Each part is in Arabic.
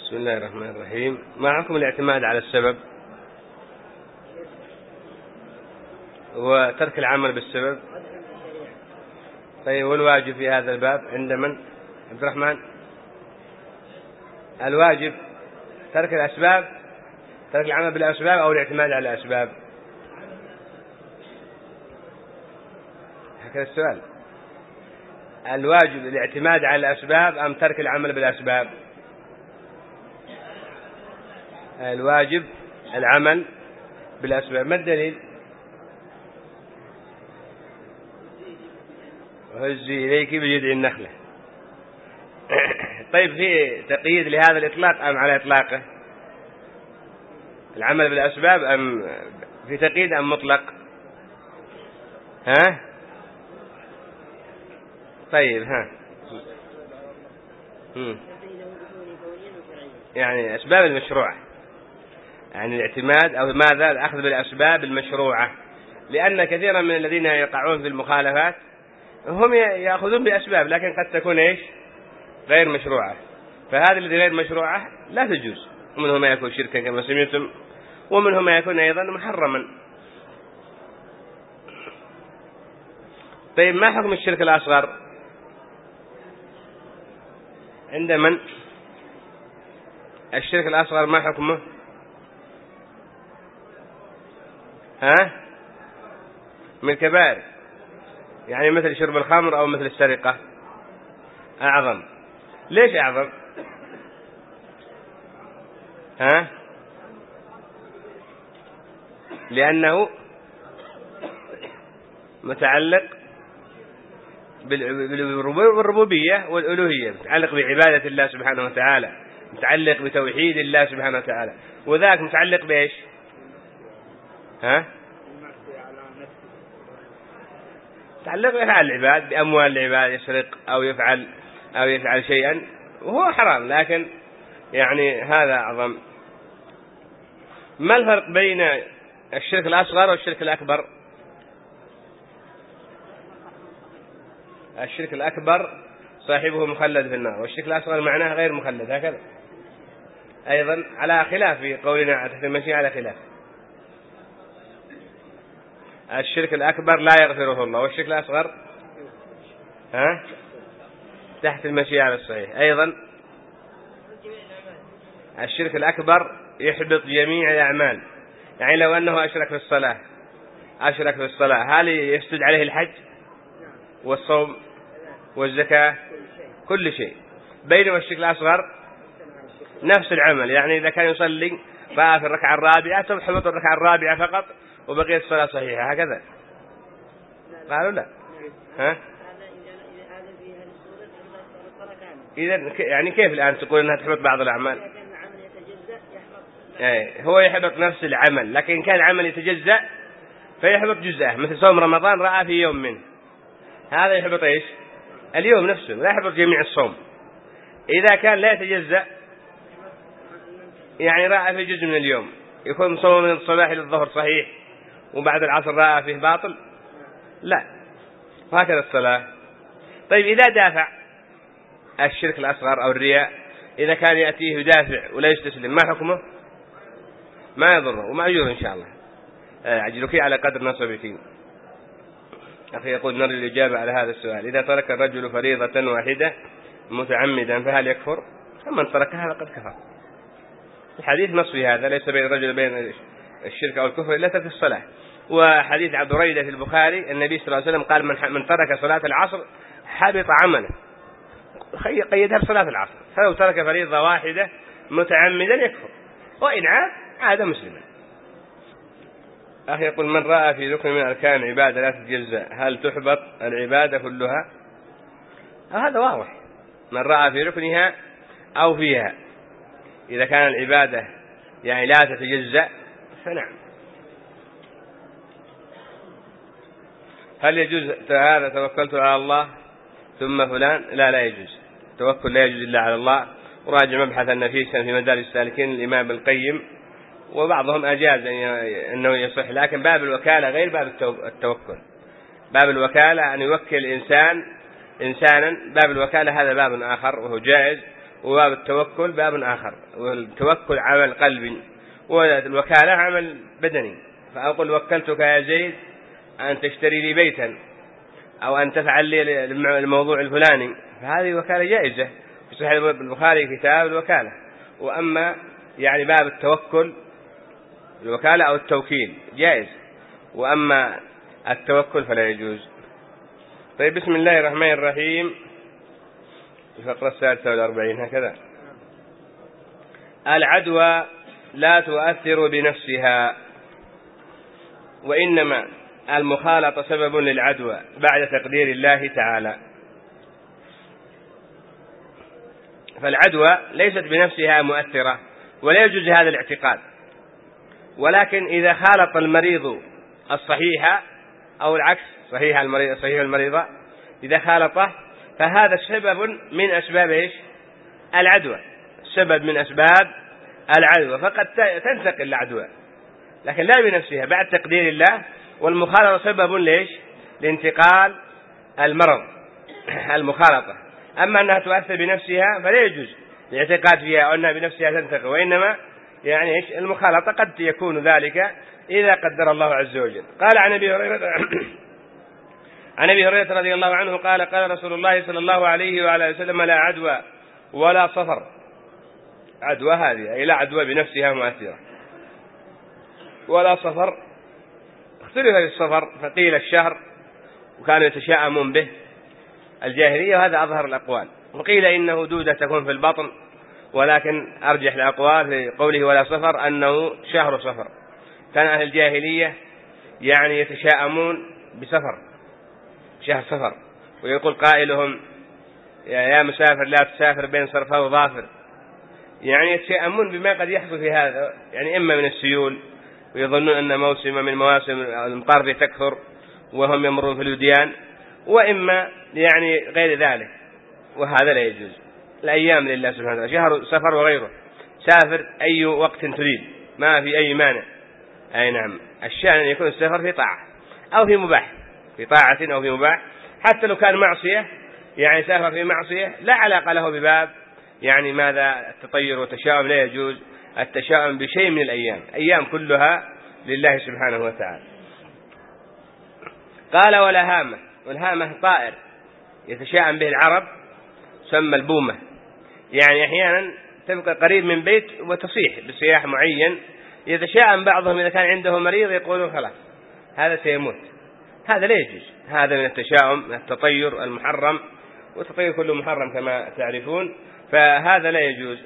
بسم الله الرحمن الرحيم. ما حكم الاعتماد على السبب وترك العمل بالسبب؟ طيب والواجب في هذا الباب عند من؟ عبد الرحمن. الواجب ترك الأسباب، ترك العمل بالأسباب أو الاعتماد على الأسباب؟ هكذا السؤال. الواجب الاعتماد على الأسباب أم ترك العمل بالأسباب؟ الواجب العمل بالأسباب. ما الدليل؟ وهزي إليك بجذع النخلة. طيب في تقييد لهذا الإطلاق أم على إطلاقه؟ العمل بالأسباب أم في تقييد أم مطلق؟ ها؟ طيب ها. يعني أسباب المشروعة، يعني الاعتماد أو ماذا الأخذ بالأسباب المشروعة، لأن كثيرا من الذين يقعون في المخالفات هم يأخذون بأسباب لكن قد تكون إيش غير مشروعة، فهذا الذي غير مشروعة لا تجوز، ومنهم ما يكون شركا كما سمعتم، ومنهم ما يكون أيضا محرما. طيب ما حكم الشرك الأصغر عند من؟ الشرك الأصغر ما حكمه؟ ها؟ من الكبائر، يعني مثل شرب الخمر أو مثل السرقة. أعظم. ليش أعظم؟ ها؟ لأنه متعلق بالربوبية والألوهية، متعلق بعبادة الله سبحانه وتعالى، متعلق بتوحيد الله سبحانه وتعالى، وذاك متعلق بإيش؟ ها؟ متعلق بأفعال العباد، بأموال العباد، يسرق أو يفعل شيئا وهو حرام، لكن يعني هذا أعظم. ما الفرق بين الشرك الأصغر والشرك الأكبر؟ الشرك الأكبر صاحبه مخلد في النار، والشرك الأصغر معناه غير مخلد، هكذا أيضا على خلاف في قولنا تحت المشيئة، على خلاف. الشرك الأكبر لا يغفره الله، والشرك الأصغر ها تحت المشيئة على الصحيح. أيضا الشرك الأكبر يحبط جميع الأعمال، يعني لو أنه أشرك في الصلاة هل يسجد عليه الحج والصوم والزكاة كل شيء؟ بينما الشرك الأصغر نفس العمل، يعني إذا كان يصلي بقى في الركعة الرابعة تحبط الركعة الرابعة فقط وبقيت الصلاة صحيحة، هكذا قالوا لا. ها؟ إذا يعني كيف الآن تقول أنها تحبط بعض الأعمال؟ هو يحبط نفس العمل، لكن كان العمل يتجزأ فيحبط جزءه، مثل صوم رمضان رأى في يوم منه، هذا يحبط إيش؟ اليوم نفسه، لا يحبط جميع الصوم. إذا كان لا يتجزأ يعني رأى في جزء من اليوم، يكون صوم من الصباح للظهر صحيح وبعد العصر رأى فيه باطل، لا، وهكذا الصلاة. طيب إذا دافع الشرك الأصغر أو الرياء، إذا كان يأتيه يدافع ولا يستسلم ما حكمه؟ ما يضره ومأجور إن شاء الله، أجرك على قدر نصبك. أخي يقول نرجو الإجابة على هذا السؤال: إذا ترك الرجل فريضة واحدة متعمدا فهل يكفر؟ من تركها فقد كفر. الحديث نص في هذا، ليس بين الرجل بين الشرك أو الكفر إلا ترك الصلاة. وحديث عبد بريدة في البخاري النبي صلى الله عليه وسلم قال من ترك صلاة العصر حبط عمله، قيدها بصلاة العصر، فلو ترك فريضة واحدة متعمدا يكفر، وإن عاد مسلما. أخي يقول من رأى في ركن من أركان العبادة لا تتجزأ هل تحبط العبادة كلها؟ هذا واضح، من رأى في ركنها أو فيها، إذا كان العبادة يعني لا تتجزأ فنعم. هل يجوز هذا توكلت على الله ثم فلان؟ لا يجوز، التوكل لا يجوز إلا على الله. وراجع مبحث النفيسا في مدارج السالكين الإمام القيم، وبعضهم أجاز أنه يصح، لكن باب الوكالة غير باب التوكل. باب الوكالة أن يوكل إنسانا، باب الوكالة هذا باب آخر وهو جائز، وباب التوكل باب آخر، والتوكل عمل قلبي والوكالة عمل بدني. فأقول وكلتك يا زيد أن تشتري لي بيتا أو أن تفعل لي الموضوع الفلاني، فهذه وكالة جائزة في صحيح البخاري كتاب الوكالة. وأما يعني باب التوكل الوكالة أو التوكيل جائز، وأما التوكل فلا يجوز. طيب، بسم الله الرحمن الرحيم. الفقرة 46 هكذا: العدوى لا تؤثر بنفسها، وإنما المخالطة سبب للعدوى بعد تقدير الله تعالى. فالعدوى ليست بنفسها مؤثرة ولا يجوز هذا الاعتقاد، ولكن إذا خالط المريض الصحيح أو العكس صحيح المريض إذا خالطه فهذا سبب من أسباب العدوى، سبب من أسباب العدوى، فقد تنتقل العدوى لكن لا بنفسها بعد تقدير الله. والمخالطة سبب لانتقال المرض المخالطة. أما أنها تؤثر بنفسها فلا يجوز الاعتقاد فيها أنها بنفسها تنتقل، وإنما يعني المخالطة قد يكون ذلك إذا قدر الله عز وجل. قال عن أبي هريرة رضي الله عنه قال: قال رسول الله صلى الله عليه وعلى وسلم: لا عدوى ولا صفر. عدوى هذه أي لا عدوى بنفسها مؤثرة، ولا صفر. اختلف في الصفر، فقيل الشهر وكانوا يتشاءمون به الجاهلية، وهذا أظهر الأقوال. وقيل إنه دودة تكون في البطن، ولكن أرجح الأقوال في قوله ولا صفر أنه شهر صفر. كان أهل الجاهلية يعني يتشاءمون بسفر، شهر صفر، ويقول قائلهم: يا مسافر لا تسافر بين صرفا وظافر. يعني يتشاءمون بما قد يحصل في هذا، يعني إما من السيول، ويظنون أن موسم من مواسم الأمطار تكثر وهم يمرون في الوديان، وإما يعني غير ذلك، وهذا لا يجوز. الأيام لله سبحانه وتعالى، شهر سفر وغيره، سافر أي وقت تريد ما في أي مانع. أي نعم، الشأن أن يكون السفر في طاعة أو في مباح، في طاعة أو في مباح، حتى لو كان معصية، يعني سافر في معصية لا علاقة له بباب يعني ماذا التطير والتشاؤم، لا يجوز التشاؤم بشيء من الأيام، أيام كلها لله سبحانه وتعالى. قال: ولا هامة. والهامة طائر يتشاءم به العرب، سمى البومة، يعني أحيانا تبقى قريب من بيت وتصيح بصياح معين، يتشاءم بعضهم إذا كان عنده مريض يقولون خلاص هذا سيموت. هذا لا يجوز، هذا من التشاؤم، من التطير المحرم، والتطير كله محرم كما تعرفون، فهذا لا يجوز.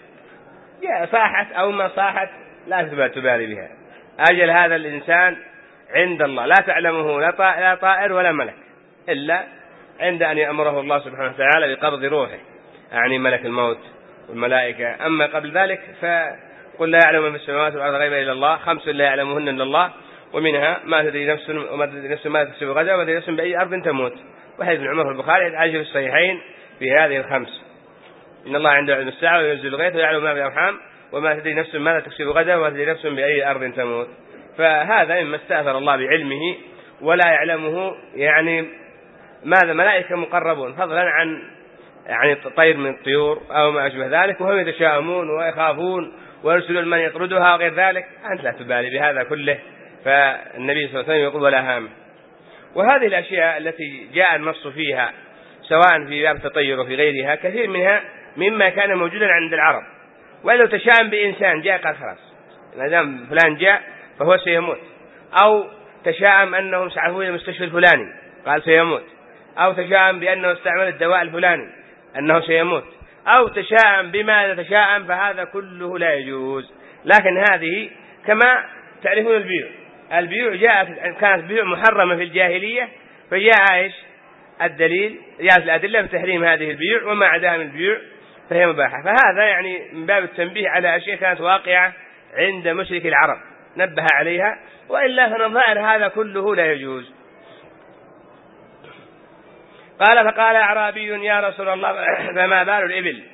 صاحت أو ما صاحت لا تبالي بها، أجل هذا الإنسان عند الله لا تعلمه لا طائر ولا ملك، إلا عند أن يأمره الله سبحانه وتعالى بقبض روحه، يعني ملك الموت والملائكة. أما قبل ذلك فقل لا يعلم في السماوات والأرض غيبا إلا الله، 5 لا يعلمهن إلا الله، ومنها ما تدري نفس وما تدري نفس ما تكسب غدا وما تدري نفس بأي أرض تموت. وحديث ابن عمر في البخاري عاجل في الصحيحين في هذه ال5: إن الله عنده علم الساعة وينزل الغيث ويعلم ما في الأرحام وما تدري نفس ماذا تكسب غدا وما تدري نفس بأي أرض تموت. فهذا مما استأثر الله بعلمه ولا يعلمه، يعني ماذا ملائكة مقربون، فضلا عن يعني طير من الطيور أو ما أشبه ذلك، وهم يتشاءمون ويخافون ويرسلون من يطردها وغير ذلك، أنت لا تبالي بهذا كله. فالنبي صلى الله عليه وسلم يقول: ولا هامة. وهذه الأشياء التي جاء النص فيها سواء في باب التطير وفي غيرها كثير منها مما كان موجودا عند العرب، ولو تشاءم بإنسان جاء قال خلاص ما دام فلان جاء فهو سيموت، أو تشاءم أنهم سعفوا إلى المستشفى الفلاني قال سيموت، أو تشاءم بأنه استعمل الدواء الفلاني أنه سيموت، أو تشاءم بما تشاءم، فهذا كله لا يجوز. لكن هذه كما تعرفون البيوع كانت بيوع محرمة في الجاهلية، فجاء الدليل جاءت الأدلة بتحريم هذه البيوع، وما عداها من البيوع فهي مباحة. فهذا يعني من باب التنبيه على أشياء كانت واقعة عند مشرك العرب نبه عليها، وإلا فنظائر هذا كله لا يجوز. فقال أعرابي: يا رسول الله فما بال الإبل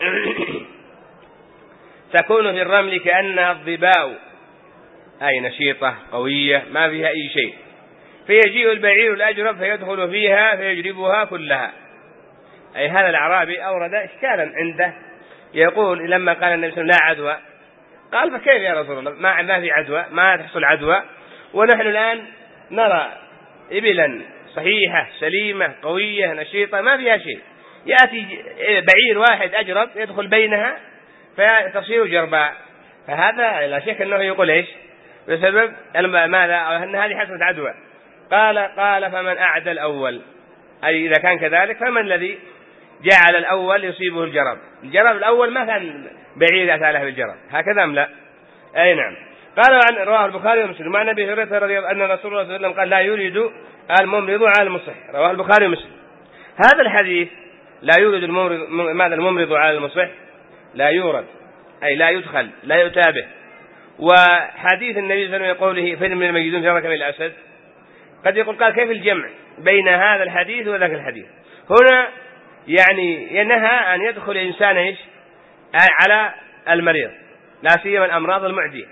تكون في الرمل كأنها الظباء، أي نشيطة قوية ما فيها أي شيء، فيجيء البعير الأجرب فيدخل فيها فيجربها كلها. أي هذا الأعرابي أورد إشكالا عنده يقول لما قال النبي صلى الله عليه وسلم لا عدوى، قال فكيف يا رسول الله ما في عدوى، ما تحصل عدوى، ونحن الآن نرى إبلا صحيحة سليمة قوية نشيطة ما فيها شيء، يأتي بعير واحد أجرب يدخل بينها فتصير جرباء، فهذا لا شك أنه يقول إيش بسبب ماذا أن هذه حصلت عدوى. قال فمن أعدى الأول، أي إذا كان كذلك فمن الذي جعل الأول يصيبه الجرب الأول ما كان بعير أتى له بالجرب هكذا أم لا؟ أي نعم. قال عن رواه البخاري ومسلم عن أبي هريرة رضي الله عنه أن رسول الله صلى الله عليه وسلم قال لا يولد الممرض على المصح، رواه البخاري ومسلم. هذا الحديث لا يولد الممرض على المصح لا يورد، أي لا يدخل لا يؤتى به. وحديث النبي صلى الله عليه وسلم يقوله فإن من المجدون شرك من الأسد، قد يقول قال كيف الجمع بين هذا الحديث وذاك الحديث؟ هنا يعني ينهى أن يدخل إنسان إيش على المريض لا سيما الأمراض المعدية،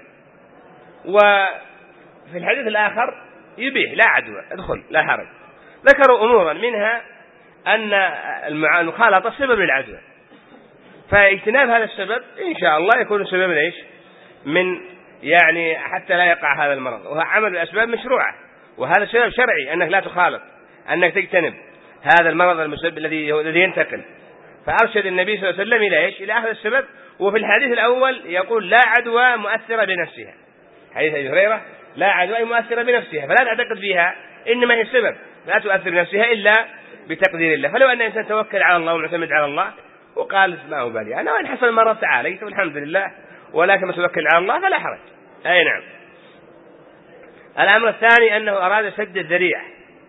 وفي الحديث الآخر يبيح لا عدوى ادخل لا حرج. ذكروا أمورا منها أن المخالطة سبب للعدوى، فاجتناب هذا السبب إن شاء الله يكون سبب إيش من يعني حتى لا يقع هذا المرض، وهو عمل الأسباب مشروعة، وهذا سبب شرعي أنك لا تخالط، أنك تجتنب هذا المرض المسبب الذي ينتقل. فأرشد النبي صلى الله عليه وسلم إلى إيش إلى أخذ السبب. وفي الحديث الأول يقول لا عدوى مؤثرة بنفسها، حديث أبي هريرة لا عدوى مؤثرة بنفسها، فلا تعتقد فيها إنما هي السبب لا تؤثر بنفسها إلا بتقدير الله. فلو أن الإنسان توكل على الله ومعتمد على الله وقال ما أبالي أنا وإن حصل المرض تعاليت والحمد لله، ولكن ما توكل على الله فلا حرج. أي نعم. الأمر الثاني أنه أراد سد الذريعة،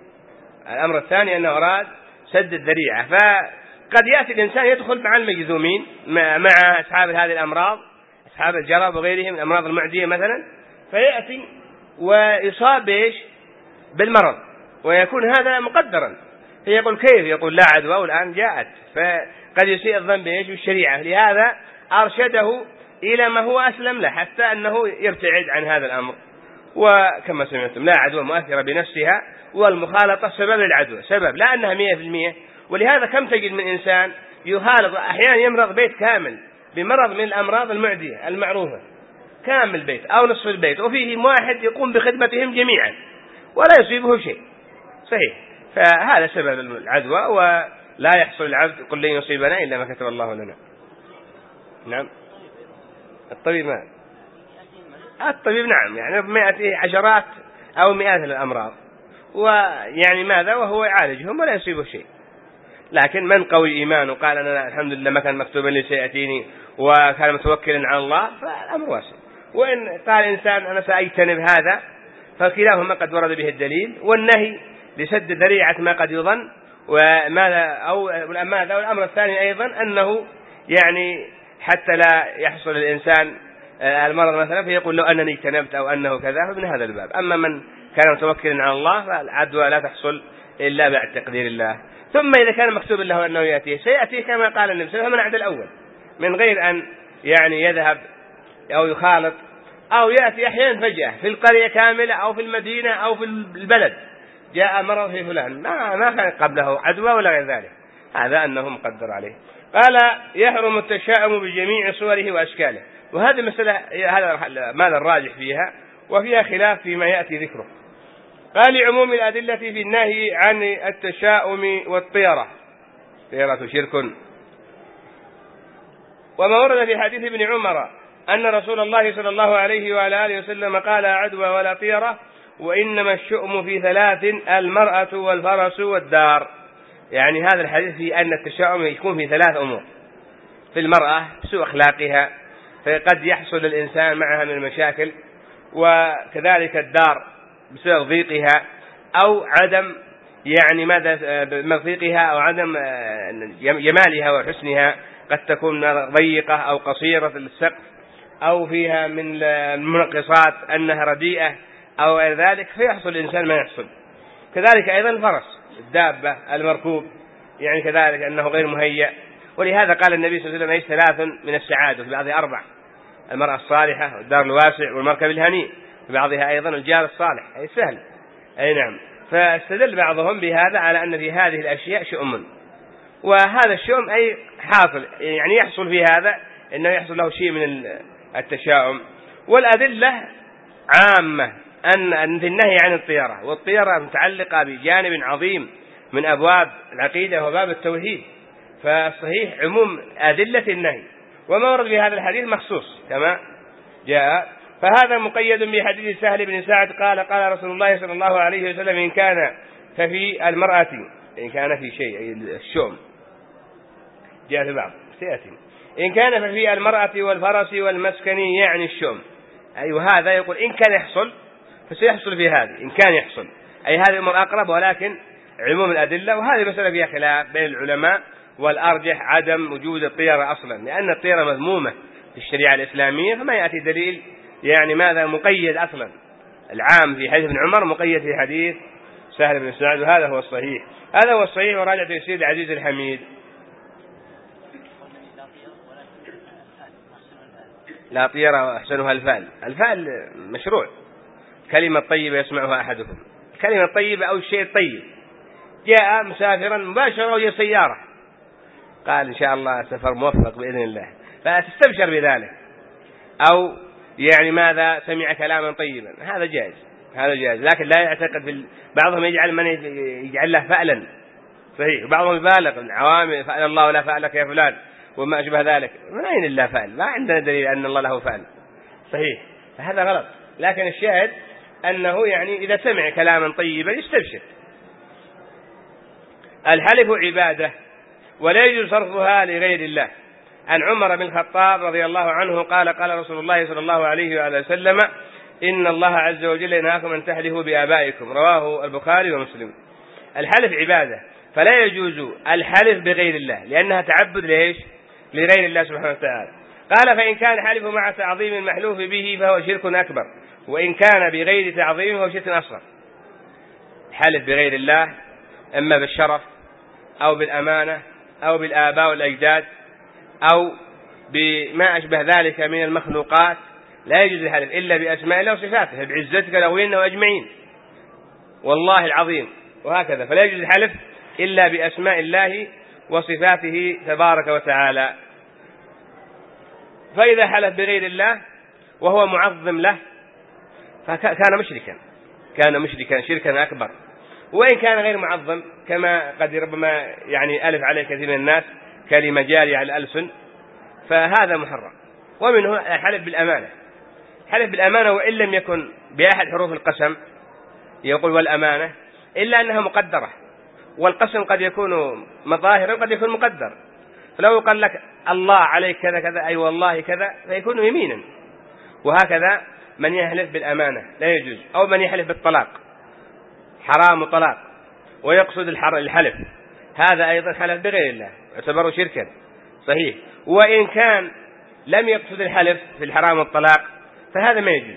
فقد يأتي الإنسان يدخل مع المجذومين مع أصحاب هذه الأمراض أصحاب الجرب وغيرهم من الأمراض المعدية مثلا، فيأتي ويصاب إيش بالمرض ويكون هذا مقدرا، فيقول كيف يقول لا عدوى والآن جاءت، فقد يسيء الظن بإيش بالشريعة. لهذا أرشده إلى ما هو أسلم له حتى أنه يبتعد عن هذا الأمر. وكما سمعتم لا عدوى مؤثرة بنفسها، والمخالطة سبب للعدوى سبب لا أنها 100%. ولهذا كم تجد من إنسان يخالط أحيانا يمرض بيت كامل بمرض من الأمراض المعدية المعروفة كامل بيت أو نصف البيت، وفيه واحد يقوم بخدمتهم جميعا ولا يصيبه شيء صحيح، فهذا سبب العدوى. ولا يحصل العبد قل لن يصيبنا إلا ما كتب الله لنا. نعم. الطبيب نعم يعني عشرات أو مئات الأمراض، ويعني ماذا وهو يعالجهم ولا يصيبه شيء. لكن من قوي إيمانه قال أنا الحمد لله ما كان مكتوبا لي سيأتيني وكان متوكلا على الله فالأمر واسع. وإن قال إنسان أنا سأجتنب هذا فكلاهما قد ورد به الدليل، والنهي لسد ذريعة ما قد يظن. والأمر الثاني أيضا أنه يعني حتى لا يحصل الإنسان المرض مثلا فيقول لو أنني اجتنبت أو أنه كذا، فمن هذا الباب. أما من كان متوكلا على الله فالعدوى لا تحصل إلا بعد تقدير الله. ثم إذا كان مكتوب له أنه سيأتيه كما قال النبي صلى الله عليه وسلم من عند الأول من غير أن يعني يذهب أو يخالط أو يأتي أحيانا فجأة في القرية كاملة أو في المدينة أو في البلد جاء مرض في فلان ما كان قبله عدوى ولا غير ذلك، هذا أنه مقدر عليه. قال يحرم التشاؤم بجميع صوره وأشكاله. وهذه مسألة هذا ماذا الراجح فيها وفيها خلاف فيما يأتي ذكره. قال لعموم الأدلة في النهي عن التشاؤم والطيرة، طيرة شرك. وما ورد في حديث ابن عمر أن رسول الله صلى الله عليه وعلى آله وسلم قال عدوى ولا طيرة، وإنما الشؤم في 3 المرأة والفرس والدار. يعني هذا الحديث في أن التشاؤم يكون في 3 أمور. في المرأة سوء أخلاقها فقد يحصل الإنسان معها من المشاكل، وكذلك الدار بسبب ضيقها أو عدم يعني ضيقها أو عدم جمالها وحسنها، قد تكون ضيقة أو قصيرة السقف أو فيها من المنقصات أنها رديئة أو غير ذلك، فيحصل الإنسان ما يحصل. كذلك أيضا الفرس الدابة المركوب يعني كذلك أنه غير مهيأ. ولهذا قال النبي صلى الله عليه وسلم 3 من السعادة، في بعضها 4: المرأة الصالحة والدار الواسع والمركب الهنيء، في بعضها أيضا الجار الصالح أي سهل. أي نعم. فاستدل بعضهم بهذا على أن في هذه الأشياء شؤم. وهذا الشؤم أي حاصل، يعني يحصل في هذا أنه يحصل له شيء من التشاؤم. والأدلة عامة أن في النهي عن الطيرة، والطيرة متعلقة بجانب عظيم من أبواب العقيدة وباب التوحيد، فالصحيح عموم أدلة النهي، وما ورد في هذا الحديث مخصوص كما جاء. فهذا مقيد بحديث سهل بن سعد قال قال رسول الله صلى الله عليه وسلم إن كان ففي المرأة، إن كان في شيء الشؤم جاء في بعض سيأتي، إن كان ففي المرأة والفرس والمسكن يعني الشؤم، أي وهذا يقول إن كان يحصل فسيحصل في هذه، إن كان يحصل أي هذه الأمر أقرب، ولكن عموم الأدلة. وهذه مسألة فيها خلاف بين العلماء، والأرجح عدم وجود الطيرة أصلا، لأن الطيرة مذمومة في الشريعة الإسلامية، فما يأتي دليل يعني ماذا مقيد أصلا. العام في حديث ابن عمر مقيد في حديث سهل بن سعد، وهذا هو الصحيح. هذا هو الصحيح، وراجع تيسير العزيز الحميد. لا طيرة أحسنها الفأل، الفأل مشروع، كلمة طيبة يسمعها أحدكم، كلمة طيبة أو الشيء الطيب. جاء مسافرا مباشرة وجاء سيارة، قال إن شاء الله سفر موفق بإذن الله، فتستبشر بذلك. أو يعني ماذا سمع كلاما طيبا، هذا جائز، هذا جائز، لكن لا يعتقد بعضهم يجعل له فألا صحيح، وبعضهم يبالغ العوام فأل الله ولا فألك يا فلان وما أشبه ذلك، من أين الله فأل؟ ما عندنا دليل أن الله له فأل صحيح، فهذا غلط. لكن الشاهد أنه يعني إذا سمع كلاما طيبا يستبشر. الحلف عبادة ولا يجوز صرفها لغير الله. عن عمر بن الخطاب رضي الله عنه قال قال رسول الله صلى الله عليه وآله وسلم إن الله عز وجل ينهاكم أن تحلفوا بآبائكم، رواه البخاري ومسلم. الحلف عبادة، فلا يجوز الحلف بغير الله، لأنها تعبد ليش؟ لغير الله سبحانه وتعالى. قال فإن كان حلف مع تعظيم المحلوف به فهو شرك أكبر، وإن كان بغير تعظيم فهو شرك أصغر. حلف بغير الله إما بالشرف أو بالأمانة أو بالآباء والأجداد أو بما أشبه ذلك من المخلوقات، لا يجوز الحلف إلا بأسماء الله وصفاته، بعزتك لأولين وأجمعين والله العظيم، وهكذا. فلا يجوز الحلف إلا بأسماء الله وصفاته تبارك وتعالى. فإذا حلف بغير الله وهو معظم له فكان مشركا، كان مشركا شركا أكبر. وإن كان غير معظم كما قد ربما يعني ألف عليه كثير من الناس كلمة جارية على الألسن، فهذا محرم. ومنه الحلف بالأمانة، حلف بالأمانة وإن لم يكن بأحد حروف القسم يقول والأمانة، إلا أنها مقدرة، والقسم قد يكون مظاهرا قد يكون مقدر. فلو قال لك الله عليك كذا كذا أي والله كذا فيكون يمينا. وهكذا من يحلف بالأمانة لا يجوز، أو من يحلف بالطلاق حرام طلاق ويقصد الحلف، هذا أيضا حلف بغير الله يعتبر شركا صحيح. وإن كان لم يقصد الحلف في الحرام والطلاق فهذا ما يجوز.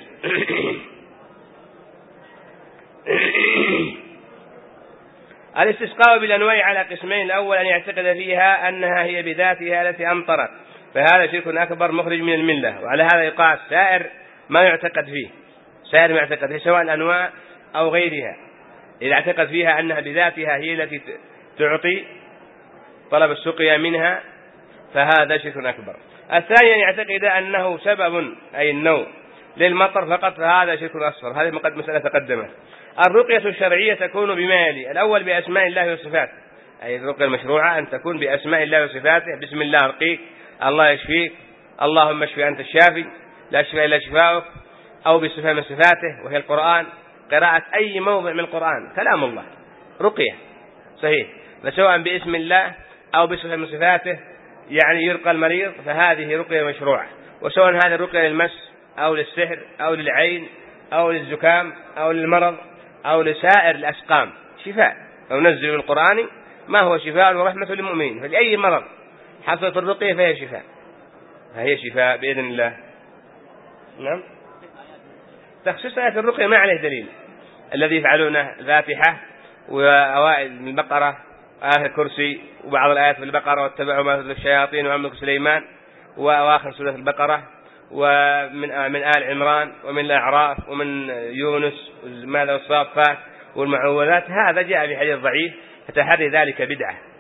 الاستسقاء بالأنواع على قسمين، الأول أن يعتقد فيها أنها هي بذاتها التي أمطرت، فهذا شرك أكبر مخرج من الملة. وعلى هذا يقاس سائر ما يعتقد فيه، سائر ما يعتقد فيه سواء الأنواع أو غيرها، إذا اعتقد فيها أنها بذاتها هي التي تعطي طلب السقيا منها فهذا شرك أكبر. الثاني أن يعتقد أنه سبب أي النوع للمطر فقط، فهذا شرك أصغر. هذه مسألة تقدمت. الرقية الشرعية تكون بما يلي: الأول بأسماء الله وصفاته، أي الرقية المشروعة أن تكون بأسماء الله وصفاته، بسم الله أرقيك، الله يشفيك، اللهم اشفي أنت الشافي لا شفاء إلا شفاؤك، أو بصفة من صفاته وهي القرآن، قراءة أي موضع من القرآن كلام الله رقية صحيح. فسواء باسم الله أو بصفة من صفاته يعني يرقى المريض فهذه رقية مشروعة. وسواء هذه الرقية للمس أو للسحر أو للعين أو للزكام أو للمرض أو لسائر الأسقام شفاء، أو نزل القرآن ما هو شفاء ورحمة للمؤمنين، فلأي مرض حصلت الرقية فهي شفاء، فهي شفاء بإذن الله. نعم. تخصيص آيات الرقية ما عليه دليل، الذي يفعلونه الفاتحة وأوائل من البقرة آخر كرسي وبعض الآيات في البقرة واتبعوا ما تتلو الشياطين وملك سليمان وأواخر سورة البقرة ومن آل عمران ومن الأعراف ومن يونس ماذا والصافات والمعوذات، هذا جاء في حديث ضعيف، فتحري ذلك بدعة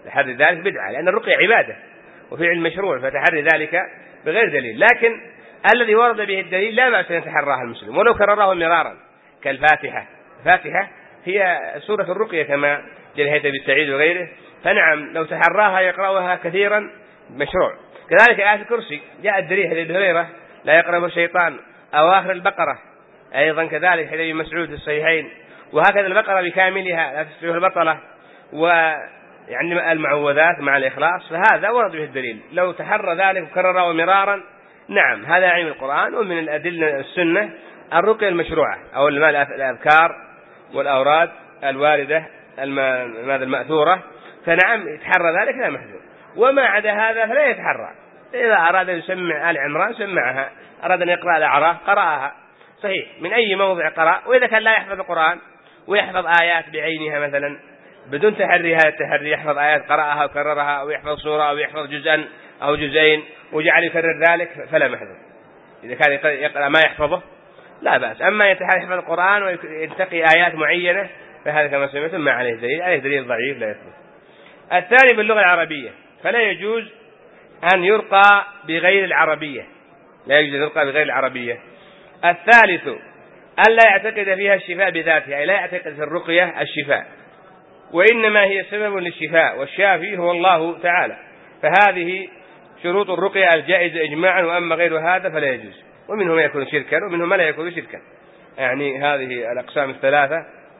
تحري ذلك بدعة، لأن الرقية عبادة وفعل مشروع، فتحري ذلك بغير دليل. لكن الذي ورد به الدليل لا بأس أن يتحراه المسلم ولو كرره مرارا، كالفاتحة. الفاتحة هي سورة الرقية كما جاء الهيثمي بن سعيد وغيره، فنعم لو تحراها يقرأها كثيرا مشروع. كذلك آية الكرسي جاء الدليل حديث أبي هريرة لا يقرب الشيطان، أواخر البقرة أيضا كذلك حديث ابن مسعود في الصحيحين، وهكذا البقرة بكاملها لا تسبح البطلة، ويعني المعوذات مع الإخلاص، فهذا ورد به الدليل. لو تحرى ذلك وكرره مرارا نعم هذا علم القرآن. ومن الأدلة السنة الرقية المشروعة أو الأذكار والأوراد الواردة المأثورة، فنعم يتحرى ذلك لا محذور. وما عدا هذا فلا يتحرى. إذا أراد أن يسمع آل عمران سمعها، أراد أن يقرأ الأعراف قرأها صحيح من أي موضع قرأ. وإذا كان لا يحفظ القرآن ويحفظ آيات بعينها مثلا بدون تحري، هذا التحري يحفظ آيات قرأها وكررها، أو يحفظ سورة أو يحفظ جزءا أو جزئين وجعل يكرر ذلك فلا محذور. إذا كان يقرأ ما يحفظه لا بأس. أما يحفظ القرآن وينتقي آيات معينة فهذا كما سمعتم ما عليه دليل، عليه دليل ضعيف لا يثبت. الثاني باللغة العربية فلا يجوز أن يرقى بغير العربية، لا يجوز أن يرقى بغير العربية. الثالث أن لا يعتقد فيها الشفاء بذاتها، أي لا يعتقد في الرقية الشفاء، وإنما هي سبب للشفاء والشافي هو الله تعالى. فهذه شروط الرقية الجائزة إجماعا، وأما غير هذا فلا يجوز. ومنه ما يكون شركا ومنه ما لا يكون شركا، يعني هذه الأقسام الثلاثة.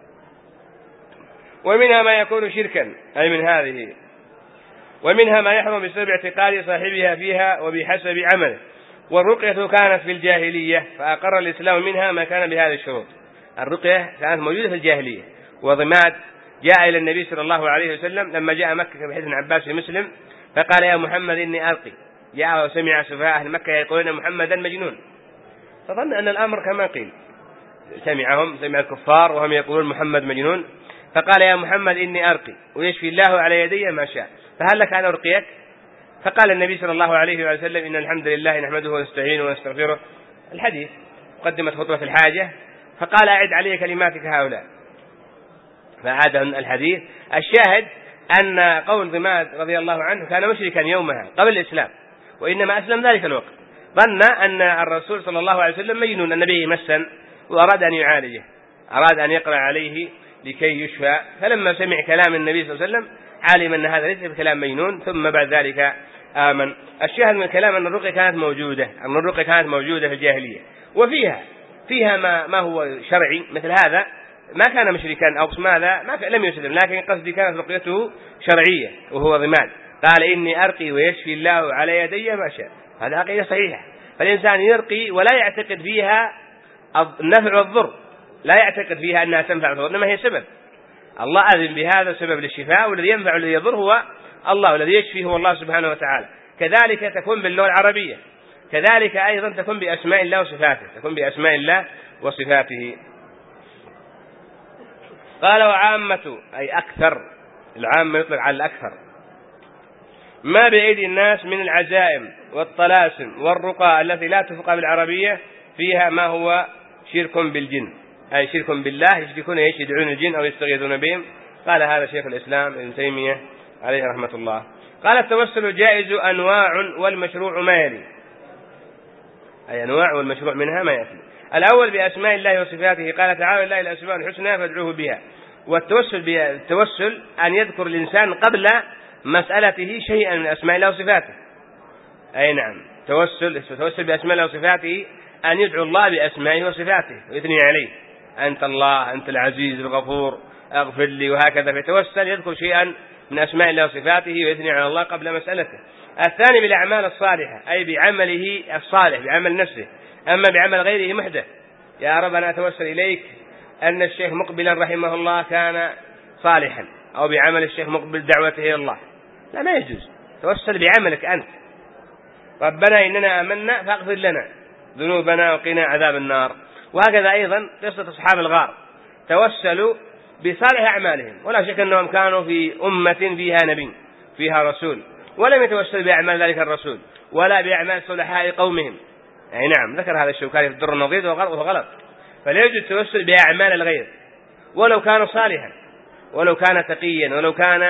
ومنها ما يكون شركا أي من هذه، ومنها ما يحرم بسبب اعتقاد صاحبها فيها وبحسب عمله. والرقية كانت في الجاهلية فأقر الإسلام منها ما كان بهذه الشروط. الرقية كانت موجودة في الجاهلية، وضماد جاء إلى النبي صلى الله عليه وسلم لما جاء مكة بحديث ابن عباس في مسلم فقال يا محمد إني أرقي. جاء وسمع سفهاء أهل مكة يقولون محمدا مجنون، فظن أن الأمر كما قيل، سمع الكفار وهم يقولون محمد مجنون، فقال يا محمد إني أرقي ويشفي الله على يدي ما شاء، فهل لك أن أرقيك؟ فقال النبي صلى الله عليه وسلم إن الحمد لله نحمده ونستعينه ونستغفره، الحديث مقدمة خطبة الحاجة. فقال أعد علي كلماتك هؤلاء، فأعاد الحديث. الشاهد أن قول ضماد رضي الله عنه كان مشركا يومها قبل الإسلام، وإنما أسلم ذلك الوقت، ظن أن الرسول صلى الله عليه وسلم مجنون، النبي مسا وأراد أن يعالجه، أراد أن يقرأ عليه لكي يشفى. فلما سمع كلام النبي صلى الله عليه وسلم علم أن هذا ليس بكلام مجنون، ثم بعد ذلك آمن. الشاهد من الكلام أن الرقية كانت موجودة في الجاهلية، وفيها ما هو شرعي مثل هذا، ما كان مشركا أو ماذا لم يسلم، لكن قصدي كانت رقيته شرعية وهو ضماد. قال إني أرقي ويشفي الله على يدي ما شاء، هذا عقيدة صحيحة. فالإنسان يرقي ولا يعتقد فيها النفع والضر، لا يعتقد فيها أنها تنفع والضر، إنما هي سبب. الله أذن بهذا سبب للشفاء، والذي ينفع والذي يضر هو الله، والذي يشفي هو الله سبحانه وتعالى. كذلك تكون باللغة العربية، كذلك أيضا تكون بأسماء الله وصفاته، قال وعامة أي أكثر، العامة يطلق على الأكثر، ما بأيدي الناس من العزائم والطلاسم والرقى التي لا تفقى بالعربية فيها ما هو شرك بالجن، أي شرك بالله، يشركون يدعون الجن أو يستغيثون بهم. قال هذا شيخ الإسلام ابن تيمية عليه رحمة الله. قال التوسل جائز أنواع والمشروع ما يلي، أي أنواع والمشروع منها ما يأتي. الأول بأسماء الله وصفاته، قال تعالى الله الأسماء الحسنى فادعوه بها. والتوسل أن يذكر الإنسان قبل مسألته شيئا من أسماء الله وصفاته، أي نعم توسل بأسماء الله وصفاته أن يدعو الله بأسمائه وصفاته ويثني عليه، أنت الله، أنت العزيز الغفور، أغفر لي، وهكذا. فيتوسل يذكر شيئا من أسماء الله وصفاته ويثني على الله قبل مسألته. الثاني بالأعمال الصالحة، أي بعمله الصالح، بعمل نفسه. أما بعمل غيره محدث، يا رب أنا أتوسل إليك أن الشيخ مقبلا رحمه الله كان صالحا، أو بعمل الشيخ مقبل دعوته إلى الله، لا ما يجوز. توسل بعملك أنت، ربنا إننا آمنا فاغفر لنا ذنوبنا وقنا عذاب النار. وهكذا أيضا قصة أصحاب الغار، توسلوا بصالح أعمالهم، ولا شك أنهم كانوا في أمة فيها نبي فيها رسول، ولم يتوسل بأعمال ذلك الرسول ولا بأعمال صلحاء قومهم. أي نعم ذكر هذا الشوكاني في الدر النضيد وهو غلط. فلا يجوز التوسل بأعمال الغير ولو كان صالحا، ولو كان تقيا، ولو كان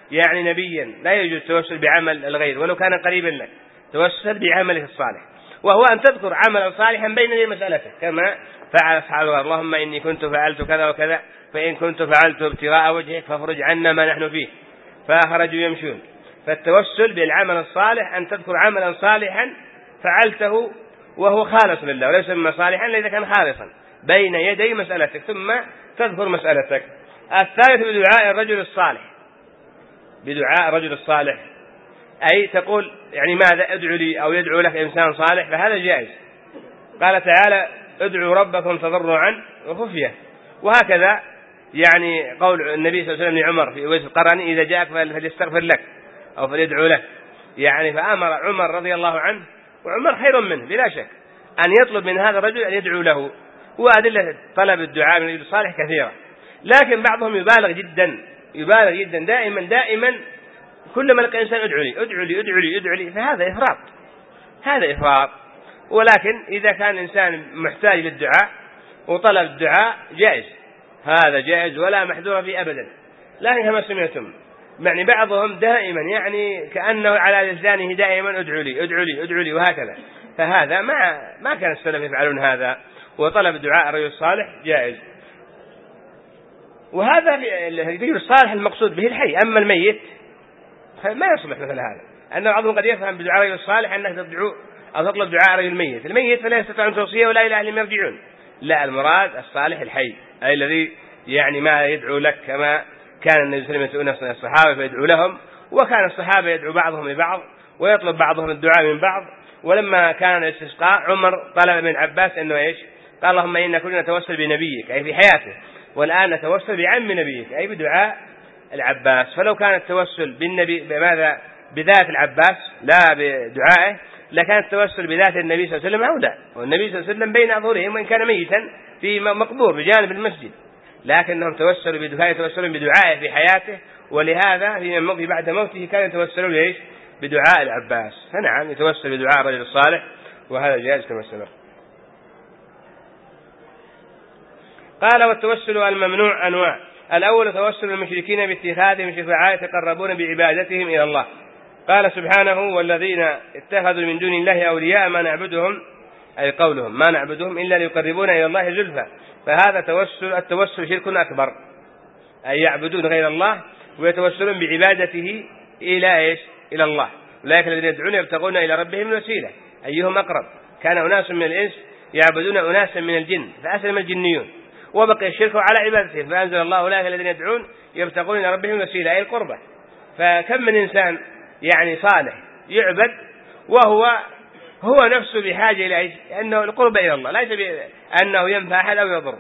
يعني نبيا لا يجوز التوسل بعمل الغير ولو كان قريبا لك، توسل بعملك الصالح، وهو أن تذكر عملا صالحا بين يدي مسألتك كما فعل أصحاب اللهم إني كنت فعلت كذا وكذا فإن كنت فعلت ابتغاء وجهك فافرج عنا ما نحن فيه، فخرجوا يمشون. فالتوسل بالعمل الصالح أن تذكر عملا صالحا فعلته وهو خالص لله، وليس مما صالحا إذا كان خالصا بين يدي مسألتك ثم تذكر مسألتك. الثالث بدعاء الرجل الصالح، بدعاء الرجل الصالح أي تقول يعني ماذا ادعو لي أو يدعو لك إنسان صالح، فهذا جائز. قال تعالى ادعوا ربكم تضرعا وخفية، وهكذا يعني قول النبي صلى الله عليه وسلم لعمر في أويس القرني إذا جاءك فليستغفر لك أو فليدعو لك، يعني فأمر عمر رضي الله عنه، وعمر خير منه بلا شك، أن يطلب من هذا الرجل أن يدعو له. وأدلة طلب الدعاء من الرجل الصالح كثيرة، لكن بعضهم يبالغ جدا دائما كل ما لقى إنسان ادعو لي، فهذا إفراط. ولكن إذا كان إنسان محتاج للدعاء وطلب الدعاء جائز، هذا جائز ولا محذور فيه أبدا. لكن كما سمعتم يعني بعضهم دائما يعني كأنه على لسانه دائما ادعو لي وهكذا، فهذا ما كان السلف يفعلون هذا، وطلب دعاء الرجل الصالح جائز. وهذا الرجل الصالح المقصود به الحي، أما الميت ما يصلح مثل هذا، أن بعضهم قد يفهم بدعاء الرجل الصالح أنك تدعو أو تطلب دعاء الرجل الميت فلا يستطيع أن توصيه ولا إلى أهلهم يرجعون، لا، المراد الصالح الحي أي الذي يعني ما يدعو لك، كما كان النبي صلى الله عليه وسلم يسأل الصحابة فيدعو لهم، وكان الصحابة يدعو بعضهم لبعض ويطلب بعضهم الدعاء من بعض. ولما كان الاستسقاء عمر طلب من عباس أنه إيش؟ قال اللهم إنا كنا نتوسل بنبيك أي في حياته، والآن نتوسل بعم نبيك أي بدعاء العباس. فلو كان التوسل بالنبي بماذا؟ بذات العباس لا بدعائه، لكان التوسل بذات النبي صلى الله عليه وسلم أولى، والنبي صلى الله عليه وسلم بين أظهرهم وإن كان ميتا في مقبور بجانب المسجد، لكنهم توسلوا بدعائه في حياته، ولهذا في بعد موته كانوا يتوسلون ليش؟ بدعاء العباس. فنعم يتوسل بدعاء الرجل الصالح، وهذا جائز كما سبق. قال والتوسل الممنوع أنواع: الأول توسل المشركين باتخاذهم شفعاء يتقربون بعبادتهم إلى الله. قال سبحانه: والذين اتخذوا من دون الله أولياء ما نعبدهم، أي قولهم ما نعبدهم إلا ليقربونا إلى الله زلفى، فهذا التوسل شرك أكبر، أي يعبدون غير الله ويتوسلون بعبادته إلى إيش؟ إلى الله. أولئك الذين يدعون يبتغون إلى ربهم الوسيلة أيهم أقرب. كان أناس من الإنس يعبدون أناسا من الجن فأسلم الجنيون وبقي الشرك على عبادتهم، فأنزل الله: أولئك الذين يدعون يبتغون إلى ربهم الوسيلة أي القربة. فكم من إنسان يعني صالح يعبد وهو نفسه بحاجة إلى أنه القرب إلى الله، ليس أنه ينفع أحد أو يضر.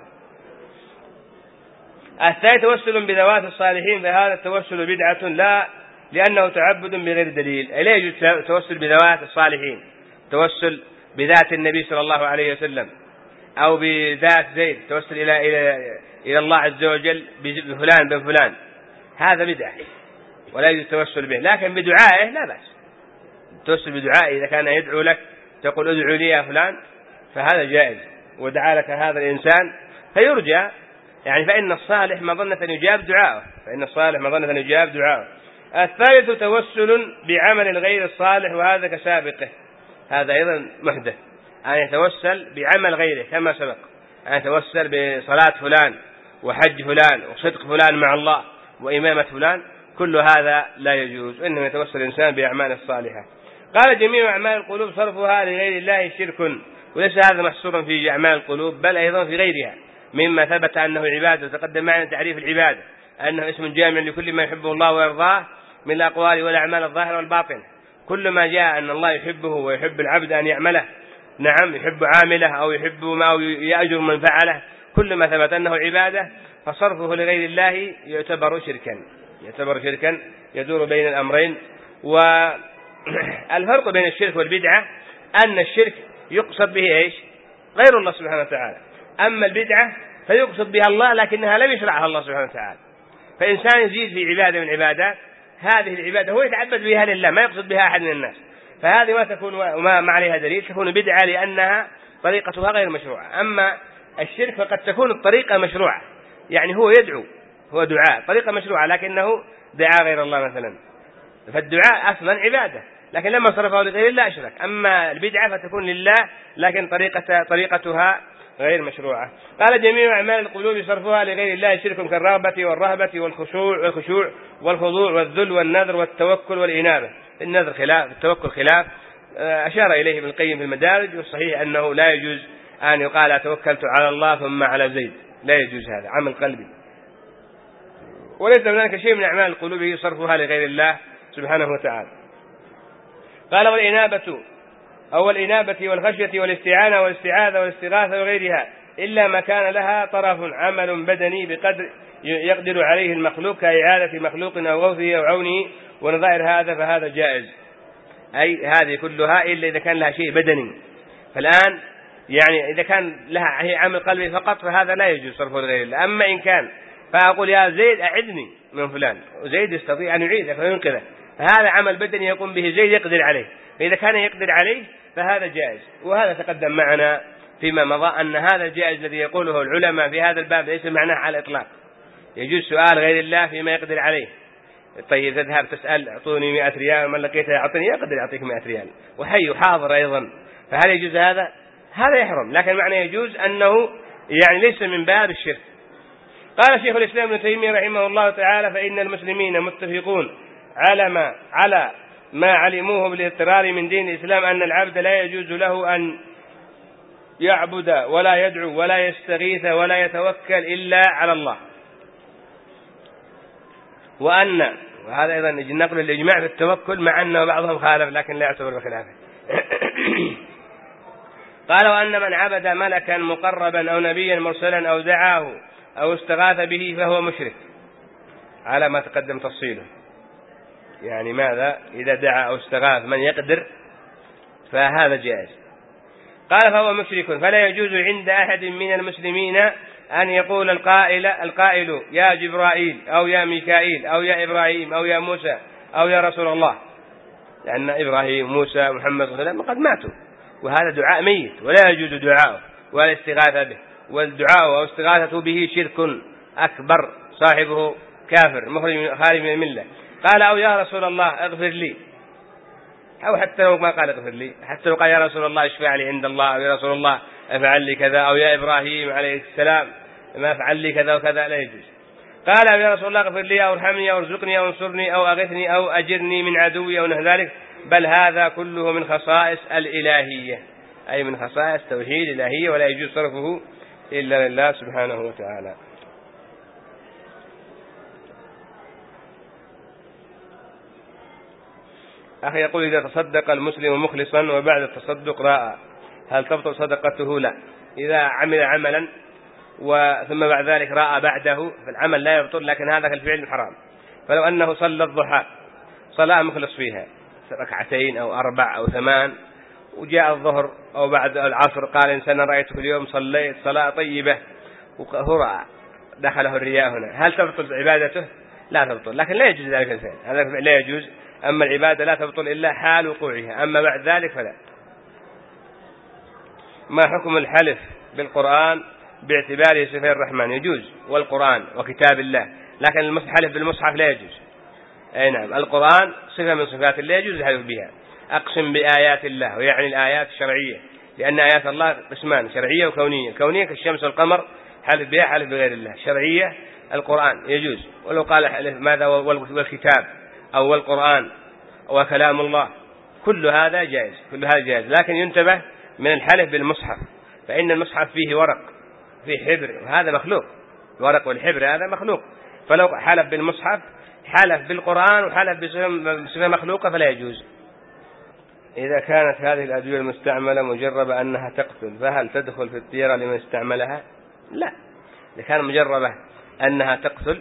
الثالث توسل بذوات الصالحين، فهذا التوسل بدعة لا لأنه تعبد بغير دليل، أي لا يجوز التوسل بذوات الصالحين، توسل بذات النبي صلى الله عليه وسلم أو بذات زيد، توسل إلى الله عز وجل بفلان بن فلان، هذا بدعة ولا يجوز التوسل به. لكن بدعائه لا بأس، توسل بدعائه إذا كان يدعو لك تقول ادعو لي يا فلان، فهذا جائز، ودعا لك هذا الإنسان فيرجى يعني، فإن الصالح مظنة يجاب دعاءه. الثالث توسل بعمل الغير الصالح، وهذا كسابقه، هذا أيضا محدث، أن يتوسل بعمل غيره كما سبق، أن يتوسل بصلاة فلان وحج فلان وصدق فلان مع الله وإمامة فلان، كل هذا لا يجوز، إنما يتوسل الإنسان بأعمال الصالحة. قال: جميع أعمال القلوب صرفها لغير الله شرك، وليس هذا محصورا في أعمال القلوب بل أيضا في غيرها مما ثبت أنه عبادة. تقدم معنا تعريف العبادة أنه اسم جامع لكل ما يحبه الله ويرضاه من الأقوال والأعمال الظاهرة والباطنة، كل ما جاء أن الله يحبه ويحب العبد أن يعمله، نعم، يحب عامله أو يحب ما أو يأجر من فعله، كل ما ثبت أنه عبادة فصرفه لغير الله يعتبر شركا يدور بين الأمرين. والفرق بين الشرك والبدعة أن الشرك يقصد به إيش؟ غير الله سبحانه وتعالى، أما البدعة فيقصد بها الله لكنها لم يشرعها الله سبحانه وتعالى. فإنسان يزيد في عبادة من عبادات، هذه العبادة هو يتعبد بها لله ما يقصد بها أحد من الناس، فهذه ما تكون وما عليها دليل، تكون بدعة لأنها طريقتها غير مشروعة. أما الشرك فقد تكون الطريقة مشروعة، يعني هو يدعو، هو دعاء طريقة مشروعة لكنه دعا غير الله مثلا، فالدعاء أصلا عبادة، لكن لما صرفه لغير الله أشرك. أما البدعة فتكون لله لكن طريقتها غير مشروعة. قال جميع أعمال القلوب صرفها لغير الله شرك كالرغبة والرهبة والخشوع والخضوع والذل والنذر والتوكل والإنابة. النذر خلاف، التوكل خلاف، أشار إليه ابن القيم في المدارج، والصحيح أنه لا يجوز أن يقال توكلت على الله ثم على زيد، لا يجوز، هذا عمل قلبي، وليس هناك شيء من أعمال القلوب يصرفها لغير الله سبحانه وتعالى. قال والإنابة والخشية والاستعانة والاستعاذة والاستغاثة وغيرها إلا ما كان لها طرف عمل بدني بقدر يقدر عليه المخلوق كإعادة مخلوق أو غوثه أو عونه ونظائر هذا، فهذا جائز. أي هذه كلها إلا إذا كان لها شيء بدني. فالآن يعني إذا كان لها هي عمل قلبي فقط فهذا لا يجوز صرفه لغير الله. أما إن كان فأقول يا زيد أعذني من فلان، وزيد يستطيع أن يعيده فينقذه، فهذا عمل بدني يقوم به زيد يقدر عليه، فإذا كان يقدر عليه فهذا جائز. وهذا تقدم معنا فيما مضى أن هذا الجائز الذي يقوله العلماء في هذا الباب ليس معناه على الإطلاق. يجوز سؤال غير الله فيما يقدر عليه. طيب تذهب تسأل أعطوني 100 ريال، من لقيته يعطيني يقدر يعطيك 100 ريال وحي حاضر أيضا، فهل يجوز هذا؟ هذا يحرم. لكن معنى يجوز أنه يعني ليس من باب الشرك. قال شيخ الإسلام ابن تيمية رحمه الله تعالى: فإن المسلمين متفقون على ما علموه بالاضطرار من دين الإسلام أن العبد لا يجوز له أن يعبد ولا يدعو ولا يستغيث ولا يتوكل إلا على الله، وهذا أيضا نقل الإجماع في التوكل مع أنه بعضهم خالف لكن لا يعتبر بخلافه. قال: وأن من عبد ملكا مقربا أو نبيا مرسلا أو دعاه أو استغاث به فهو مشرك، على ما تقدم تفصيله. يعني ماذا؟ إذا دعا أو استغاث من يقدر فهذا جائز. قال: فهو مشرك، فلا يجوز عند أحد من المسلمين أن يقول القائل يا جبرائيل أو يا ميكائيل أو يا إبراهيم أو يا موسى أو يا رسول الله، لأن إبراهيم وموسى محمد صلى الله عليه وسلم قد ماتوا، وهذا دعاء ميت ولا يجوز دعاءه ولا استغاثة به، والدعاء أو استغاثة به شرك أكبر صاحبه كافر خارج من الملة. قال: أو يا رسول الله اغفر لي، أو حتى لو ما قال اغفر لي، حتى لو قال يا رسول الله اشفع لي عند الله، أو يا رسول الله افعل لي كذا، أو يا إبراهيم عليه السلام ما افعل لي كذا وكذا، لا يجوز. قال: أو يا رسول الله اغفر لي أو ارحمني أو ارزقني أو انصرني أو أغثني أو أجرني من عدوي أو نحو ذلك، بل هذا كله من خصائص الإلهية، أي من خصائص توحيد الإلهية، ولا يجوز صرفه إلا لله سبحانه وتعالى. أخي يقول: إذا تصدق المسلم مخلصا وبعد التصدق راء هل تبطل صدقته؟ لا. إذا عمل عملا ثم بعد ذلك راء بعده فالعمل لا يبطل، لكن هذا الفعل حرام. فلو أنه صلى الضحى صلاة مخلص فيها 2 أو 4 أو 8 وجاء الظهر أو بعد العصر قال إنسان رأيته اليوم صليت صلاة طيبة وهو رأى دخله الرياء هنا، هل تبطل عبادته؟ لا تبطل، لكن لا يجوز ذلك الفعل، هذا الفعل لا يجوز. أما العبادة لا تبطل إلا حال وقوعها، أما بعد ذلك فلا. ما حكم الحلف بالقرآن باعتباره صفة الرحمن؟ يجوز، والقرآن وكتاب الله، لكن الحلف بالمصحف لا يجوز. أي نعم، القرآن صفة من صفات الله يجوز الحلف بها. أقسم بآيات الله، ويعني الآيات الشرعية، لأن آيات الله قسمان: شرعية وكونية. كونية كالشمس والقمر حلف بها، حلف بغير الله. شرعية القرآن يجوز، ولو قال حلف ماذا والكتاب أو والقرآن وكلام الله، كل هذا جائز، كل هذا جائز. لكن ينتبه من الحلف بالمصحف، فإن المصحف فيه ورق، فيه حبر، وهذا مخلوق، الورق والحبر هذا مخلوق. فلو حلف بالمصحف حلف بالقرآن وحلف بصفة مخلوقة فلا يجوز. إذا كانت هذه الأدوية المستعملة مجربة أنها تقتل فهل تدخل في الطيرة لمن استعملها؟ لا. إذا كان مجربة أنها تقتل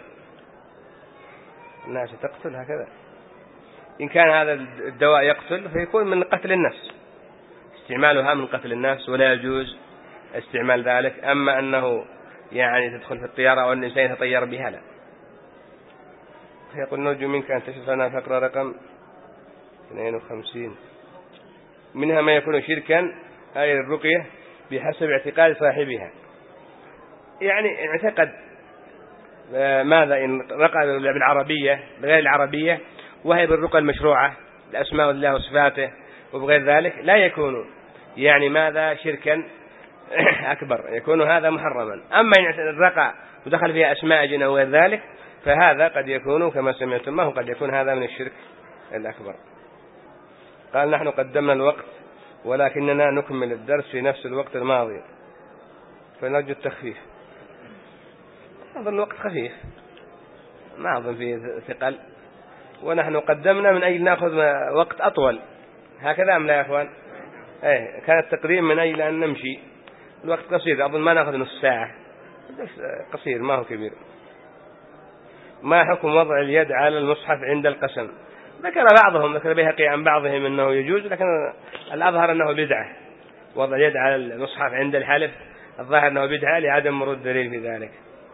الناس تقتل هكذا. إن كان هذا الدواء يقتل فيكون من قتل النفس، استعمالها من قتل النفس ولا يجوز استعمال ذلك. أما أنه يعني تدخل في الطيارة أو أن الإنسان يتطير بها لا. يقول: نرجو منك أن تشرح لنا فقرة رقم 52. منها ما يكون شركا، أي الرقية بحسب اعتقاد صاحبها. يعني اعتقد ماذا إن رقى بالعربية بغير العربية وهي بالرقى المشروعة لأسماء الله وصفاته وبغير ذلك لا يكون يعني ماذا شركا أكبر، يكون هذا محرما. أما إن الرقى ودخل فيها أسماء جن وغير ذلك فهذا قد يكون كما سمعتم ما هو قد يكون هذا من الشرك الأكبر. قال نحن قدمنا الوقت ولكننا نكمل الدرس في نفس الوقت الماضي فنرجو التخفيف. أظن الوقت خفيف ما أظن فيه ثقل، ونحن قدمنا من أجل نأخذ وقت أطول هكذا أم لا يا أخوان؟ كان التقديم من أجل أن نمشي، الوقت قصير أظن ما نأخذ نص ساعة قصير ما هو كبير. ما حكم وضع اليد على المصحف عند القسم؟ ذكر بعضهم ذكر البيهقي عن بعضهم أنه يجوز، لكن الأظهر أنه بدعة وضع اليد على المصحف عند الحلف، الظاهر أنه بدعة لعدم مرود دليل في ذلك.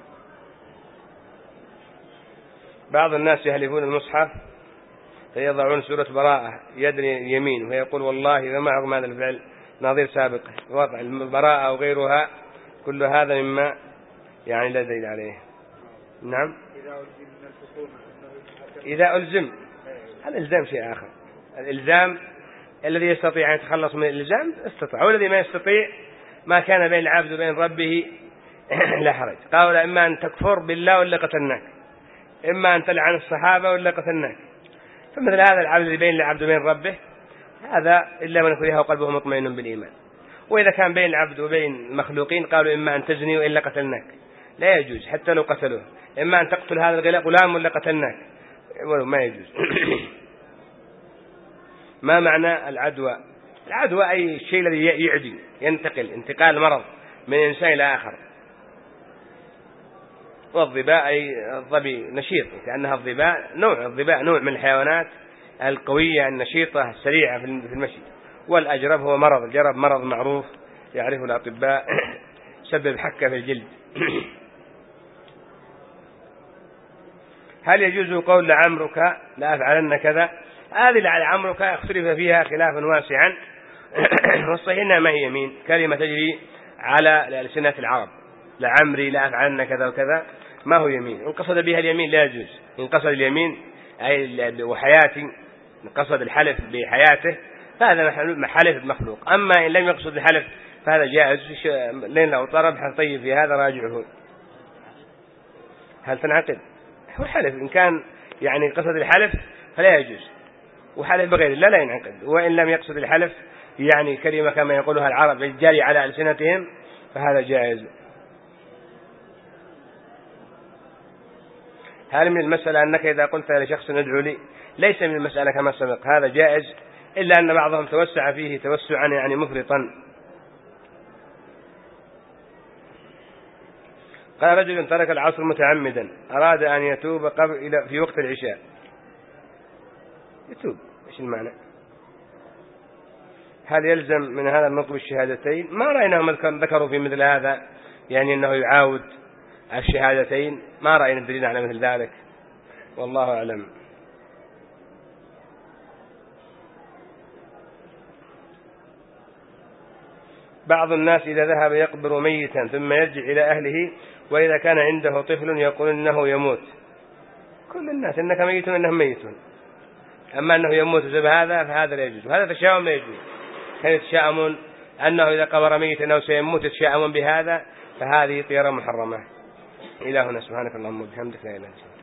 بعض الناس يحلفون المصحف فيضعون سورة براءة يد اليمين ويقول والله ما معكم هذا الفعل نظير سابق، وضع البراءة وغيرها كل هذا مما يعني لا دليل عليه. نعم إذا ألزم، الإلزام شيء آخر. الإلزام الذي يستطيع أن يتخلص من الإلزام استطاع، والذي ما يستطيع ما كان بين العبد وبين ربه لا حرج. قال إما أن تكفر بالله ولا قتلناك، إما أن تلعن الصحابة ولا قتلناك. فمثل هذا العبد اللي بين العبد وبين ربه هذا إلا من كره وقلبه مطمئن بالإيمان. وإذا كان بين العبد وبين المخلوقين قالوا إما أن تزني وإلا قتلناك، لا يجوز حتى لو قتلوه. إما أن تقتل هذا الغلام ولا قتلناك، ما يجوز. ما معنى العدوى؟ العدوى أي شيء الذي يعدي ينتقل انتقال مرض من إنسان إلى آخر. والظباء أي الظبي نشيط، كأنها الظباء نوع من الحيوانات القوية النشيطة السريعة في المشي. والأجرب هو مرض، الجرب مرض معروف يعرفه الأطباء سبب حكة في الجلد. هل يجوز قول لعمرك لا أفعلن كذا؟ هذه لعمرك اختلف فيها خلافا واسعا، والصحيح انها ما هي يمين، كلمة تجري على ألسنة العرب، لعمري لا أفعلن كذا وكذا ما هو يمين. إن قصد بها اليمين لا يجوز، إن قصد اليمين أي وحياتي قصد الحلف بحياته فهذا حلف بمخلوق. أما إن لم يقصد الحلف فهذا جائز، لأن لو طرب طيب في هذا راجعه. هل تنعقد؟ هو الحلف إن كان يعني قصد الحلف فلا يجوز، وحلف بغير الله لا ينعقد. وإن لم يقصد الحلف يعني كلمة كما يقولها العرب الجاري على ألسنتهم فهذا جائز. هل من المسألة أنك إذا قلت لشخص ادعو لي؟ ليس من المسألة كما سبق، هذا جائز، إلا أن بعضهم توسع فيه توسعا يعني مفرطا. قال رجل ترك العصر متعمدا أراد أن يتوب قبل في وقت العشاء، يتوب، إيش المعنى؟ هل يلزم من هذا النطق الشهادتين؟ ما رأيناهم ذكروا في مثل هذا يعني أنه يعاود الشهادتين، ما رأينا الدليل على مثل ذلك، والله أعلم. بعض الناس إذا ذهب يقبر ميتا ثم يرجع إلى أهله وإذا كان عنده طفل يقول إنه يموت. كل الناس إنك ميت إنهم ميتون، أما أنه يموت بسبب هذا فهذا لا يجوز، وهذا تشاؤم لا يجوز. كان يتشاءمون أنه إذا قبر ميتا أو سيموت يتشاءمون بهذا، فهذه طيرة محرمة. إلهنا سبحانك اللهم وبحمدك لا إله إلا أنت.